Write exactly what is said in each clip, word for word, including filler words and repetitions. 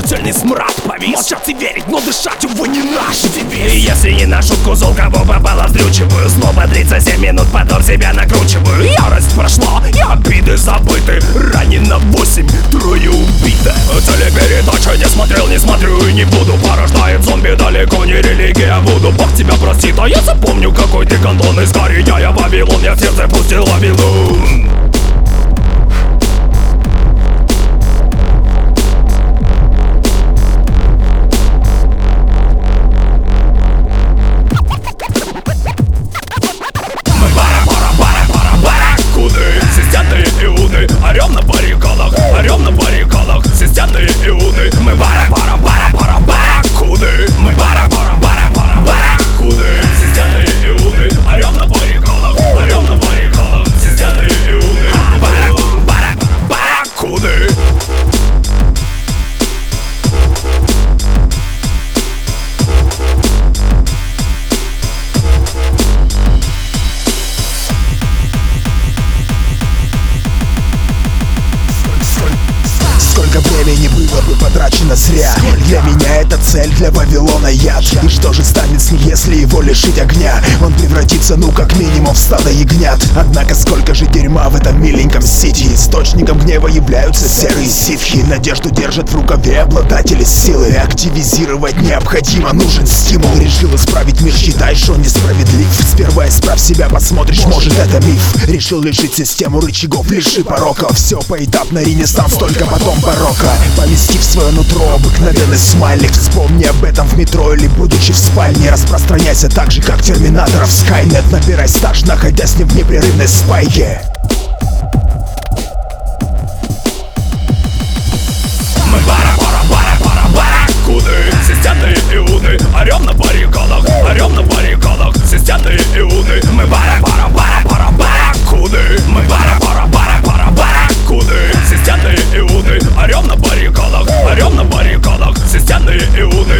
смертельный смрад повис. Молчать и верить, но дышать, увы, не наш девиз. И если не на шутку зол, кого попало, вздрючиваю. Снова тридцать семь минут, потом себя накручиваю. Ярость прошла, и обиды забыты. Ранено восемь, трое убито. Телепередача не смотрел, не смотрю и не буду. Порождает зомби, далеко не религия Вуду. Бог тебя простит, а я запомню, какой ты гондон из горы. Я Вавилон, я в сердце пустил Вавилон. Орем на баррикадах, орем на баррикадах, системные иуды. Мы бара-бара-бара-бара-барракуды. Мы бара-бара-бара-бара-барракуды. Системные иуды. Орем на баррикадах, орем на баррикадах, системные иуды. Бара-бара-барракуды. Времени было бы потрачено зря. Для меня это цель, для Вавилона яд. И что же станет с ним, если его лишить огня? Он превратится, ну как минимум, в стадо ягнят. Однако сколько же дерьма в этом миленьком сити. Источником гнева являются серые ситхи. Надежду держат в рукаве обладатели силы. Активизировать необходимо, нужен стимул. Решил исправить мир, считай, что он несправедлив. Сперва исправь себя, посмотришь, может это миф. Решил лишить систему рычагов, лиши порока. Все поэтапно, ренессанс, только потом барокко. Помести в свое нутро обыкновенный смайлик. Вспомни об этом в метро или будучи в спальне. Распространяйся так же, как терминаторов Скайнет. Набирай стаж, находясь не в непрерывной спайке. Мы бара-бара-бара-бара-барракуды. Системные иуды. Орем на баррикадах, орем на баррикадах, системные иуды. Мы бара-бара-бара-бара-барракуды. Мы бара-бара-бара-бара-барракуды. Системные иуды. Орем на баррикадах, орем на баррикадах, системные иуды.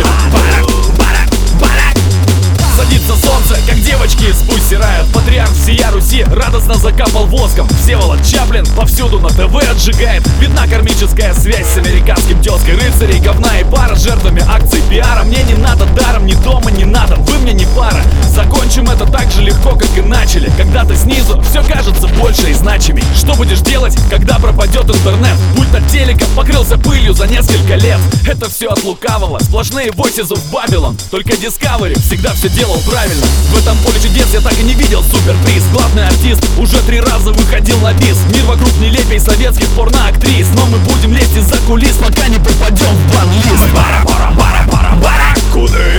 Садится солнце, как девочки с путь стирают. Патриарх всея Руси радостно закапал воском. Всеволод Чаплин повсюду на ТВ отжигает. Видна кармическая связь с американским тезкой. Рыцарей, говна и пара, жертвами акций пиара. Мне не надо даром, ни дома не надо, вы мне не пара. Закончим это так же легко, как и начали. Когда ты снизу, все кажется больше и значимей. Что будешь делать, когда пропадет интернет? Пульт от телека покрылся пылью за несколько лет. Это все от лукавого, сплошные voices of Babylon. Только Discovery всегда все делал правильно. В этом поле чудес я так и не видел суперприз. Главный артист уже три раза выходил на бис. Мир вокруг нелепей советских порноактрис. Но мы будем лезть из-за кулис, пока не попадем в бан-лист. Мы бара-бара-бара-бара-барракуды.